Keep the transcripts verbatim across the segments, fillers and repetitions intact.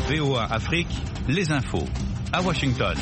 V O A Afrique, les infos, à Washington.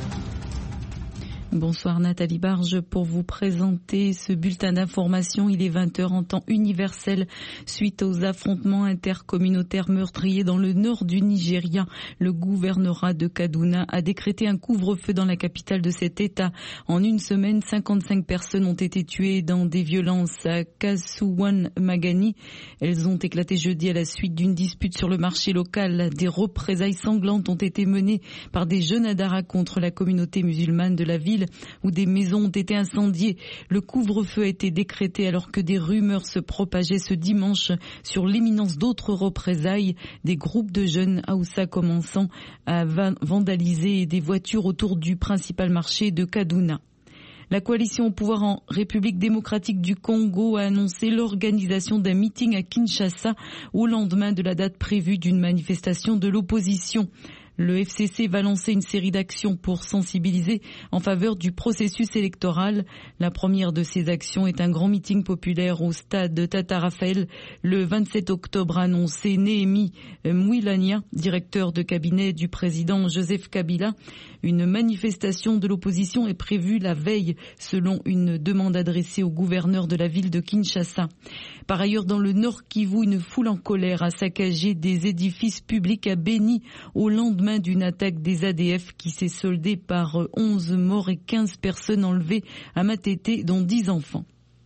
Bonsoir Nathalie Barge pour vous présenter ce bulletin d'information. Il est vingt heures en temps universel. Suite aux affrontements intercommunautaires meurtriers dans le nord du Nigeria, le gouvernorat de Kaduna a décrété un couvre-feu dans la capitale de cet État. En une semaine, cinquante-cinq personnes ont été tuées dans des violences à Kasuwan Magani. Elles ont éclaté jeudi à la suite d'une dispute sur le marché local. Des représailles sanglantes ont été menées par des jeunes Adara contre la communauté musulmane de la ville, où des maisons ont été incendiées. Le couvre-feu a été décrété alors que des rumeurs se propageaient ce dimanche sur l'imminence d'autres représailles, des groupes de jeunes Haoussa commençant à vandaliser des voitures autour du principal marché de Kaduna. La coalition au pouvoir en République démocratique du Congo a annoncé l'organisation d'un meeting à Kinshasa au lendemain de la date prévue d'une manifestation de l'opposition. Le F C C va lancer une série d'actions pour sensibiliser en faveur du processus électoral. La première de ces actions est un grand meeting populaire au stade Tata Raphaël le vingt-sept octobre, a annoncé Néhémie Mouilania, directeur de cabinet du président Joseph Kabila. Une manifestation de l'opposition est prévue la veille, selon une demande adressée au gouverneur de la ville de Kinshasa. Par ailleurs, dans le Nord Kivu, une foule en colère a saccagé des édifices publics à Béni au lendemain d'une attaque des A D F qui s'est soldée par onze morts et quinze personnes enlevées à Matete, dont dix enfants.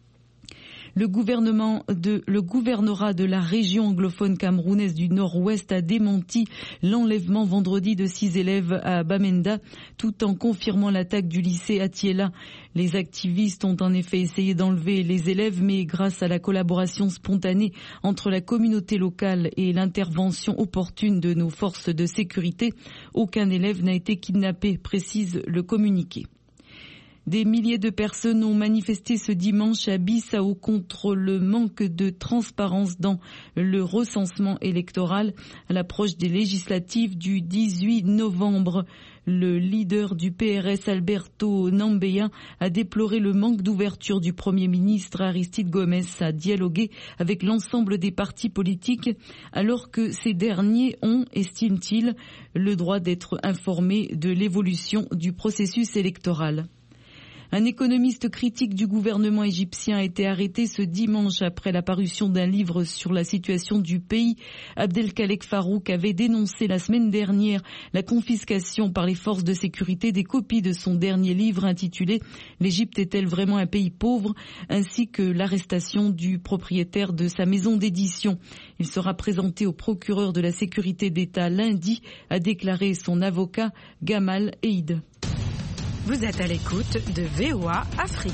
Le gouvernement de, le gouvernorat de la région anglophone camerounaise du Nord-Ouest a démenti l'enlèvement vendredi de six élèves à Bamenda, tout en confirmant l'attaque du lycée Atiela. Les activistes ont en effet essayé d'enlever les élèves, mais grâce à la collaboration spontanée entre la communauté locale et l'intervention opportune de nos forces de sécurité, aucun élève n'a été kidnappé, précise le communiqué. Des milliers de personnes ont manifesté ce dimanche à Bissau contre le manque de transparence dans le recensement électoral à l'approche des législatives du dix-huit novembre. Le leader du P R S, Alberto Nambeya, a déploré le manque d'ouverture du Premier ministre Aristide Gomes à dialoguer avec l'ensemble des partis politiques, alors que ces derniers ont, estime-t-il, le droit d'être informés de l'évolution du processus électoral. Un économiste critique du gouvernement égyptien a été arrêté ce dimanche après la parution d'un livre sur la situation du pays. Abdelkalek Farouk avait dénoncé la semaine dernière la confiscation par les forces de sécurité des copies de son dernier livre intitulé « L'Égypte est-elle vraiment un pays pauvre ?», ainsi que l'arrestation du propriétaire de sa maison d'édition. Il sera présenté au procureur de la sécurité d'État lundi, a déclaré son avocat Gamal Eid. Vous êtes à l'écoute de V O A Afrique.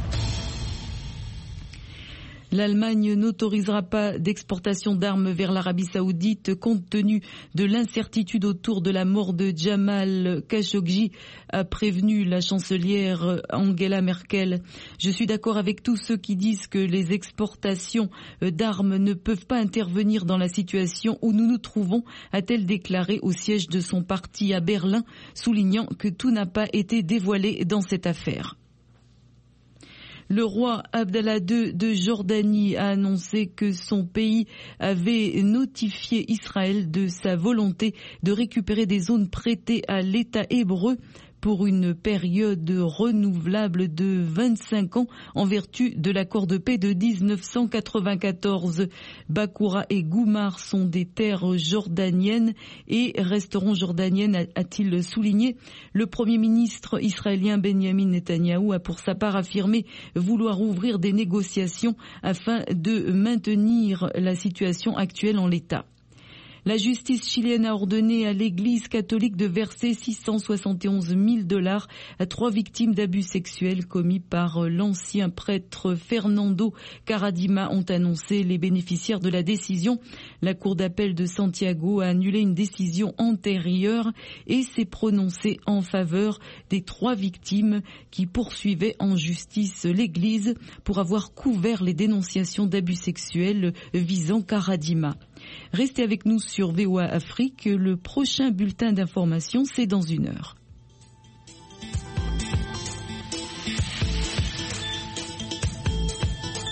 L'Allemagne n'autorisera pas d'exportation d'armes vers l'Arabie Saoudite compte tenu de l'incertitude autour de la mort de Jamal Khashoggi, a prévenu la chancelière Angela Merkel. Je suis d'accord avec tous ceux qui disent que les exportations d'armes ne peuvent pas intervenir dans la situation où nous nous trouvons, a-t-elle déclaré au siège de son parti à Berlin, soulignant que tout n'a pas été dévoilé dans cette affaire. Le roi Abdallah deux de Jordanie a annoncé que son pays avait notifié Israël de sa volonté de récupérer des zones prêtées à l'État hébreu pour une période renouvelable de vingt-cinq ans en vertu de l'accord de paix de dix-neuf cent quatre-vingt-quatorze. Bakoura et Goumar sont des terres jordaniennes et resteront jordaniennes, a-t-il souligné. Le Premier ministre israélien Benjamin Netanyahou a pour sa part affirmé vouloir ouvrir des négociations afin de maintenir la situation actuelle en l'état. La justice chilienne a ordonné à l'Église catholique de verser six cent soixante et onze mille dollars à trois victimes d'abus sexuels commis par l'ancien prêtre Fernando Caradima, ont annoncé les bénéficiaires de la décision. La Cour d'appel de Santiago a annulé une décision antérieure et s'est prononcée en faveur des trois victimes qui poursuivaient en justice l'Église pour avoir couvert les dénonciations d'abus sexuels visant Caradima. Restez avec nous sur V O A Afrique. Le prochain bulletin d'information, c'est dans une heure.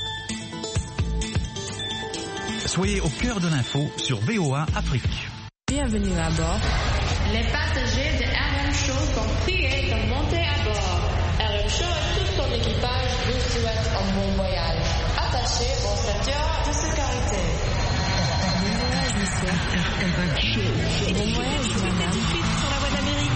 Soyez au cœur de l'info sur V O A Afrique. Bienvenue à bord. Les passagers de R M Show sont priés de monter à bord. R M Show et tout son équipage vous souhaitent un bon voyage. Attachez vos ceintures de sécurité. Bon voyage, monsieur. Bon voyage, madame. Sur la voie d'Amérique.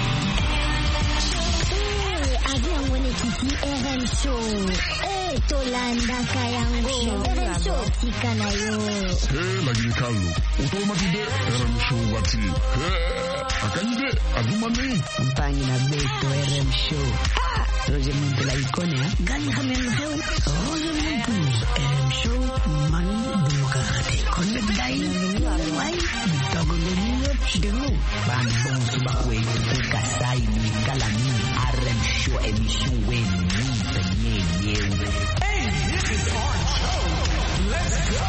Avion Wenekiti R M Show. Eh, Tolanda Kayango. R M Show, Tikanayo. Eh, lagi ni Carlo. Automatique R M Show wati. Eh, akanyide, adumane. Mpangi na Beto R M Show. Ah, Roger Muntu la ikone ha. Gani hamel heu. Roger Muntu R M Show man demokrate. Connect dai. Wai, dogo leniu chidelo. Ban bon subakwe tu kasai ni kalani R M Show emission we ni penye yewe. Hey, this is our show. Let's go.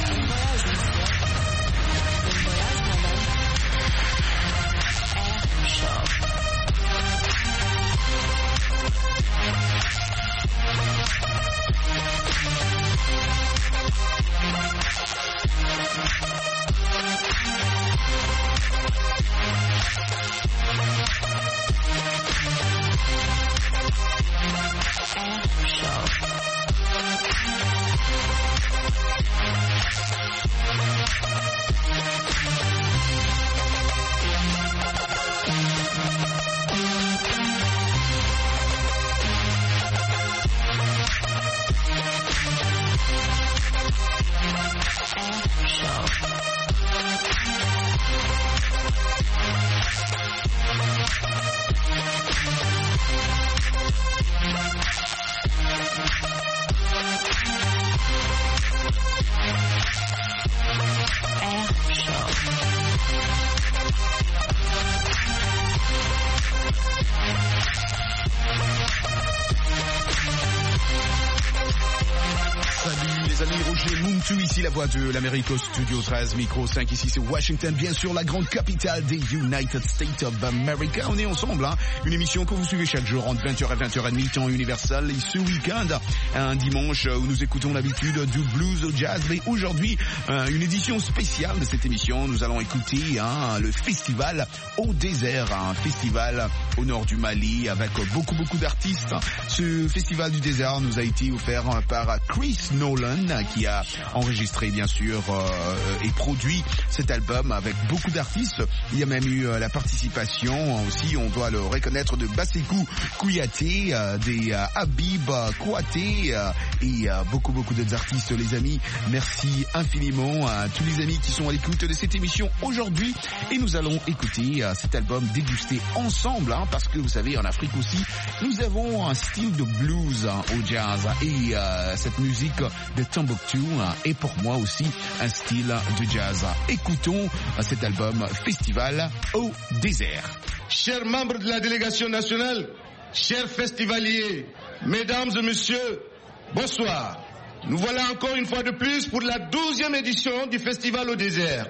Ici la voix de l'Amérique au studio treize, micro cinq, ici c'est Washington, bien sûr la grande capitale des United States of America. On est ensemble, hein, une émission que vous suivez chaque jour entre vingt heures et vingt heures trente, temps universel. Et ce week-end, un dimanche où nous écoutons l'habitude du blues au jazz. Mais aujourd'hui, euh, une édition spéciale de cette émission. Nous allons écouter hein, le festival au désert, un festival au nord du Mali avec beaucoup beaucoup d'artistes. Ce festival du désert nous a été offert par Chris Nolan qui a enregistré bien sûr euh, et produit cet album avec beaucoup d'artistes. Il y a même eu euh, la participation aussi, on doit le reconnaître, de Bassekou Kouyaté, euh, des euh, Habib Kouaté euh, et euh, beaucoup beaucoup d'autres artistes, les amis. Merci infiniment à tous les amis qui sont à l'écoute de cette émission aujourd'hui. Et nous allons écouter euh, cet album, déguster ensemble, hein, parce que vous savez, en Afrique aussi, nous avons un style de blues hein, au jazz. Et euh, cette musique de Tombouctou hein, est pour moi aussi un style de jazz. Écoutons cet album Festival au désert. Chers membres de la délégation nationale, chers festivaliers, mesdames et messieurs, bonsoir. Nous voilà encore une fois de plus pour la douzième édition du Festival au désert.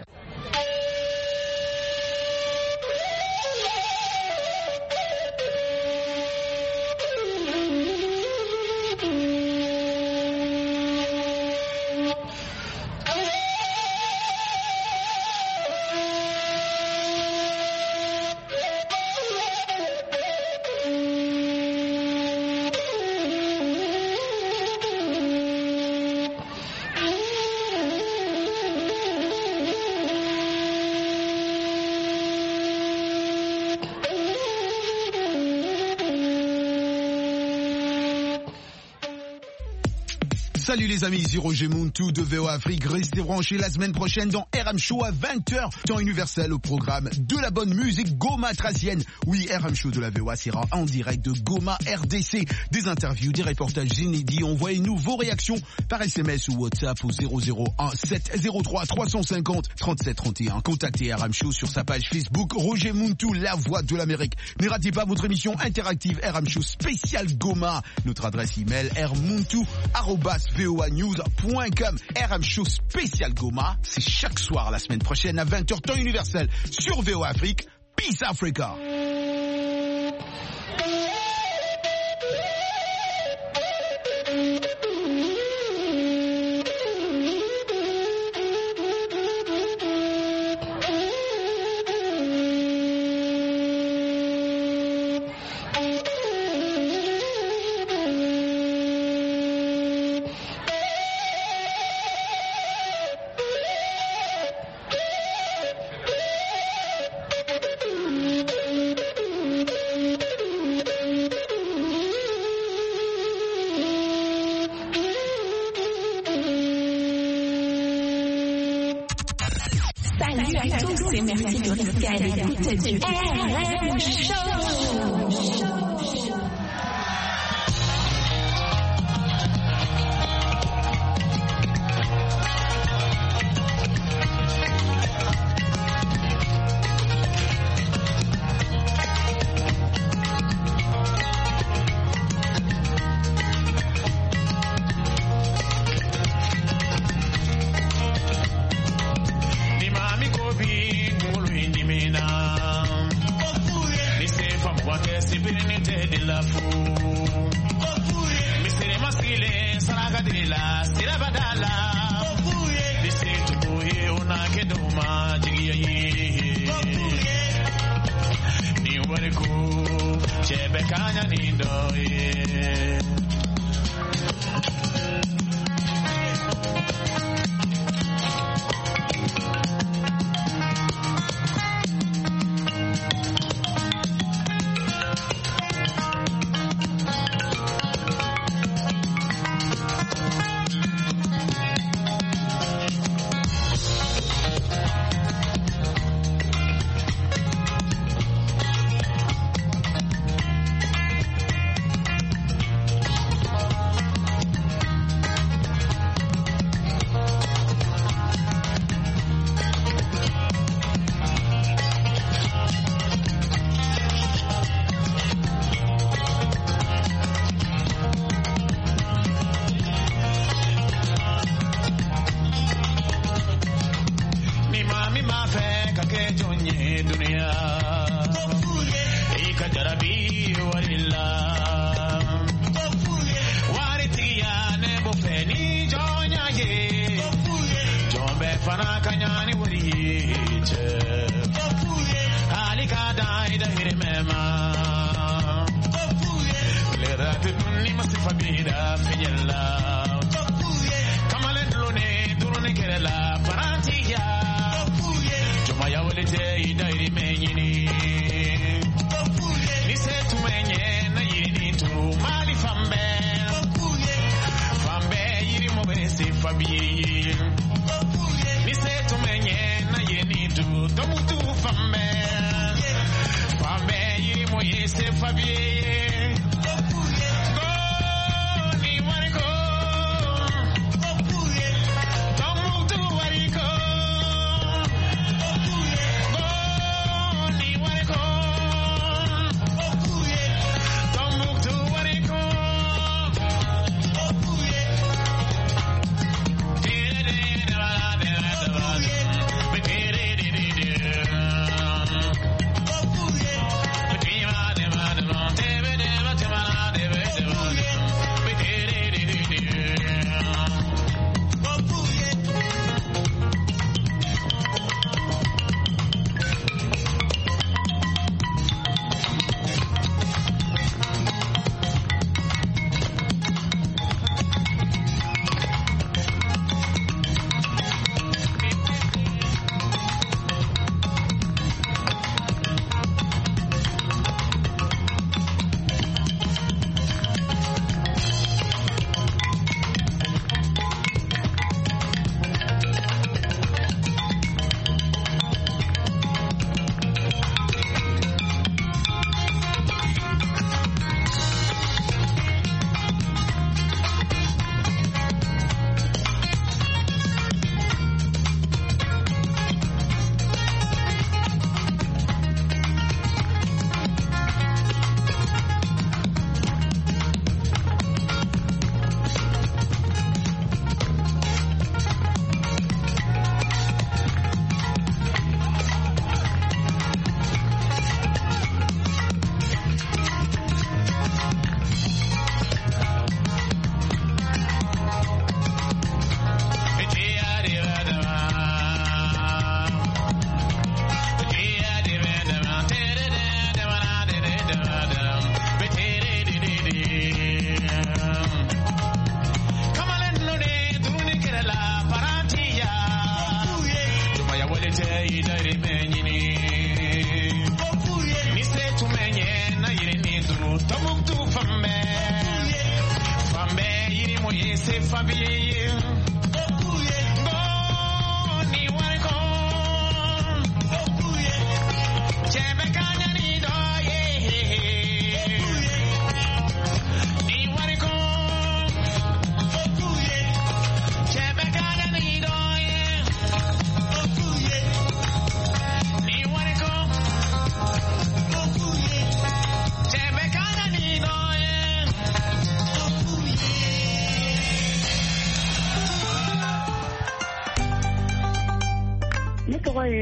Salut les amis, ici Roger Muntu de V O A Afrique. Restez branchés la semaine prochaine dans R M Show à vingt heures, temps universel, au programme de la bonne musique Goma Tracienne. Oui, R M Show de la V O A sera en direct de Goma R D C. Des interviews, des reportages inédits. Envoyez-nous vos réactions par S M S ou WhatsApp au zéro zéro un sept zéro trois trois cent cinquante trente-sept trente et un. Contactez R M Show sur sa page Facebook Roger Muntu, la voix de l'Amérique. Ne ratez pas votre émission interactive R M Show spécial Goma. Notre adresse email rmuntu arobase v o a news point com. R M Show spécial Goma, c'est chaque soir la semaine prochaine à vingt heures temps universel sur V O A Afrique. Peace Africa. et merci de rester à l'écoute du R M Show.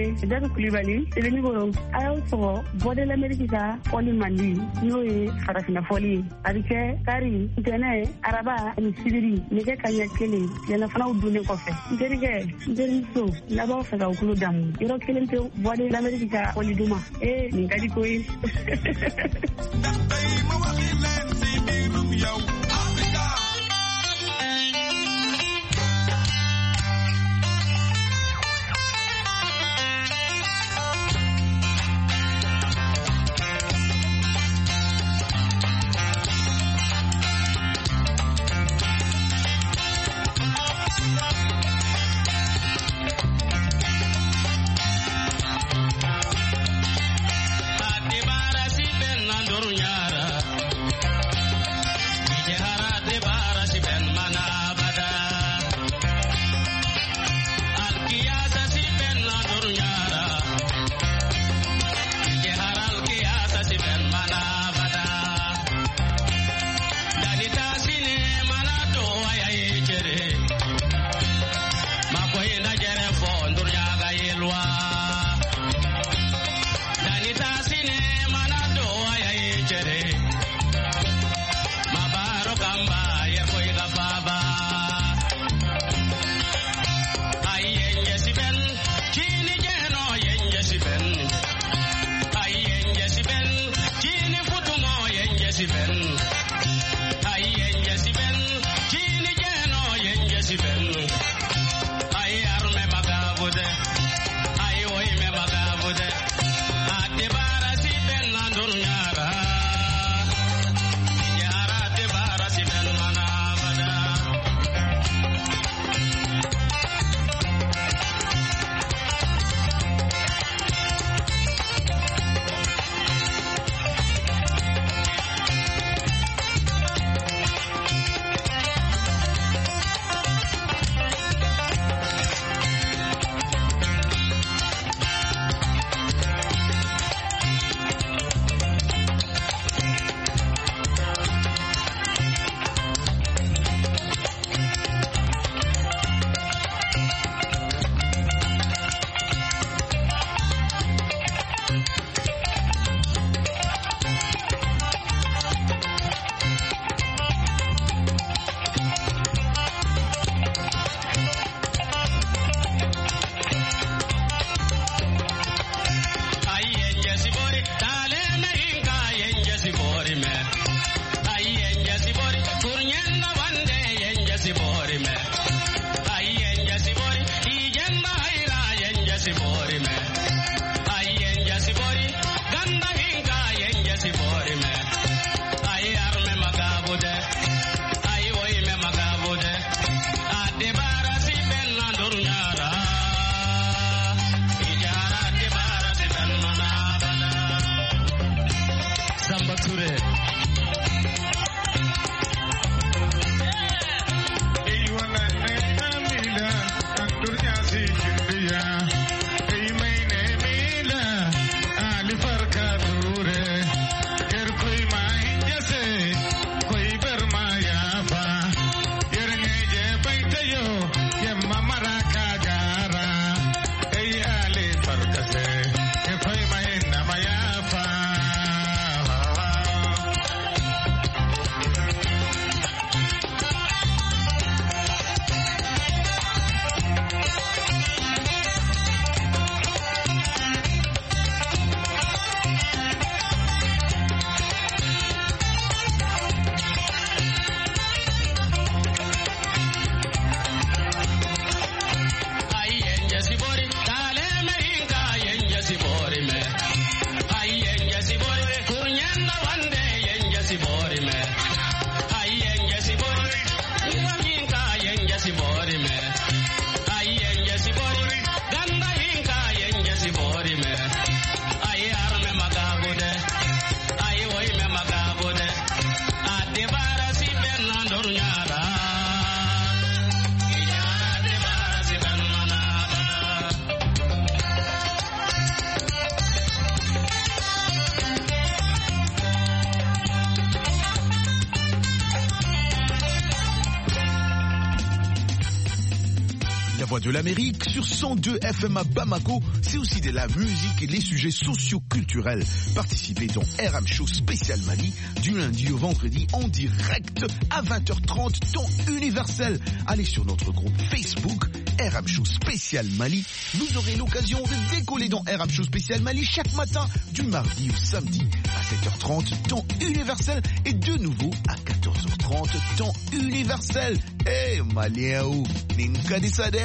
ye Jadu Kulibali Sebenikoro a y'aw sɔgɔ Voix de l'Amérique ka fɔli mandi n'o ye farafina fɔli ye a bɛ kɛ kari ntɛnɛ araba ani sibiri nɛgɛ kaɲɛ kelen tilelafanaw dunnen kɔfɛ n terikɛ n terimuso n'a b'aw fɛ ka u tulo damu yɔrɔ kelen tɛ Voix de l'Amérique ka fɔli duman ee nin ka di ko ye Voix de l'Amérique sur cent deux F M à Bamako. C'est aussi de la musique et les sujets socio-culturels. Participez dans R M Show spécial Mali du lundi au vendredi en direct à vingt heures trente temps universel. Allez sur notre groupe Facebook R M Show spécial Mali. Vous aurez l'occasion de décoller dans R M Show spécial Mali chaque matin du mardi au samedi à sept heures trente temps universel et de nouveau à quatorze heures trente temps universel. Eh, hey, Malien ou Ninka Disade.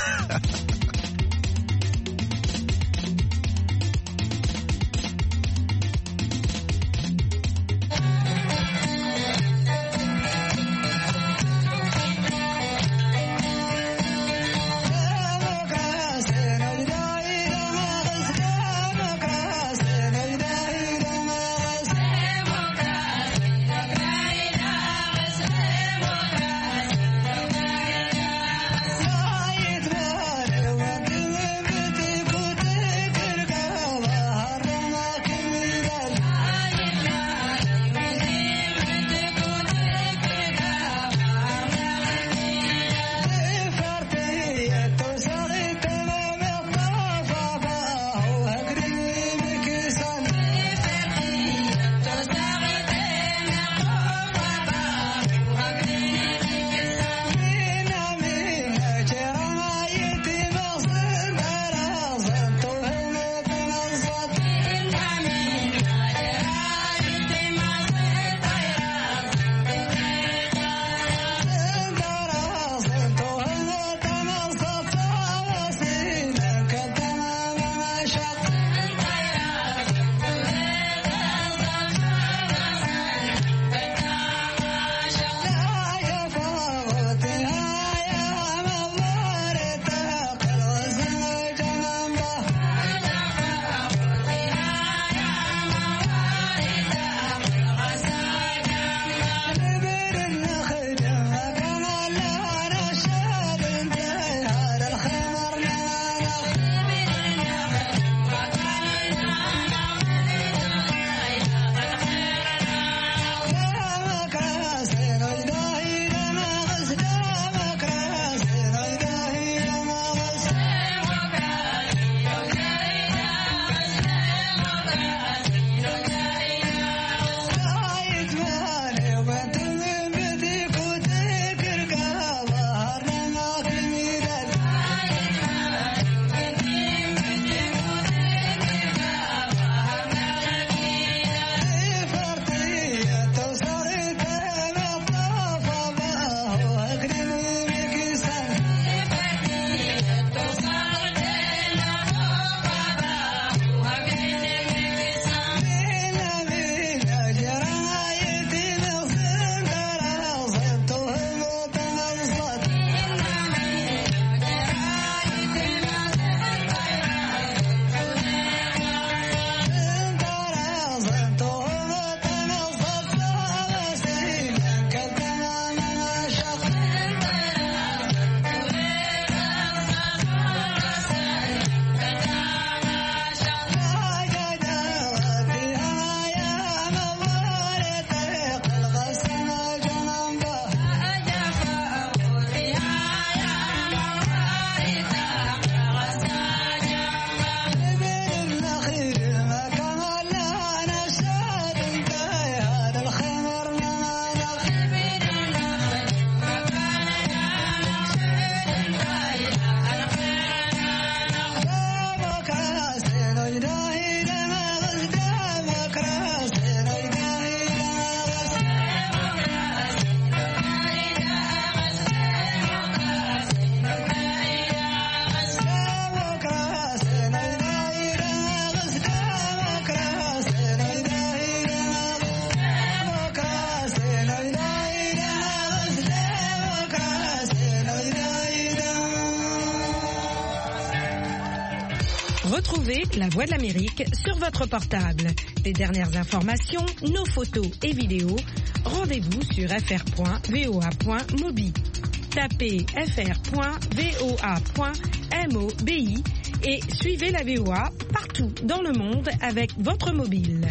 Retrouvez La Voix de l'Amérique sur votre portable. Les dernières informations, nos photos et vidéos, rendez-vous sur f r point v o a point mobi. Tapez f r point v o a point mobi et suivez la V O A partout dans le monde avec votre mobile.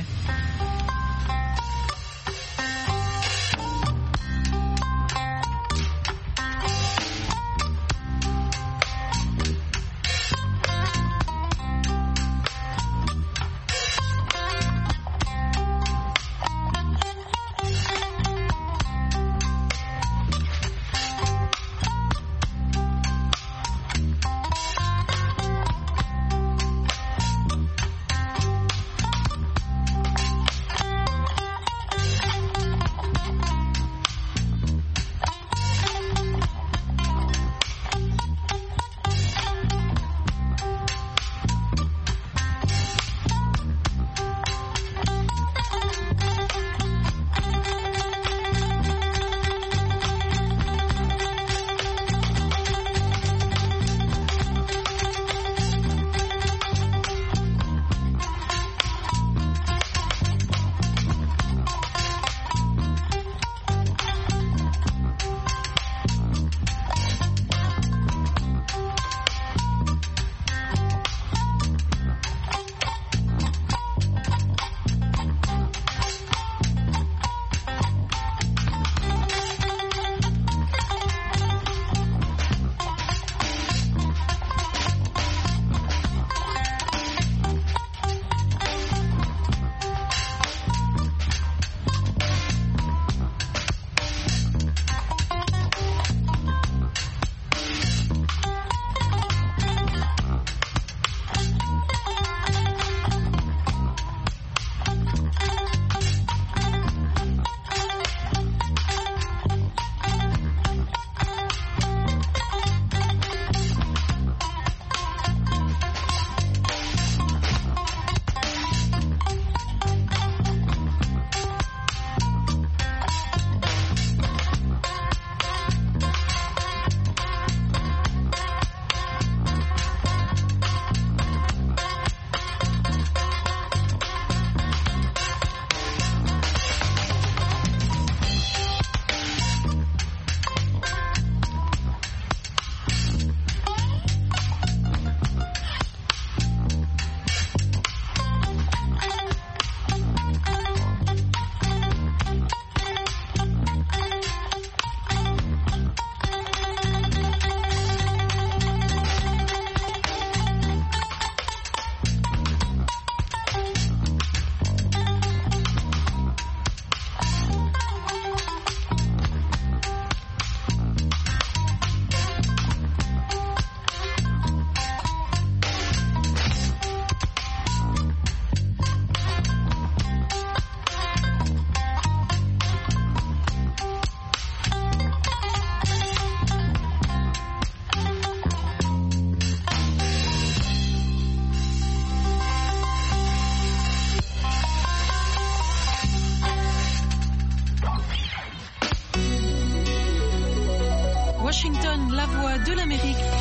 La Voix de l'Amérique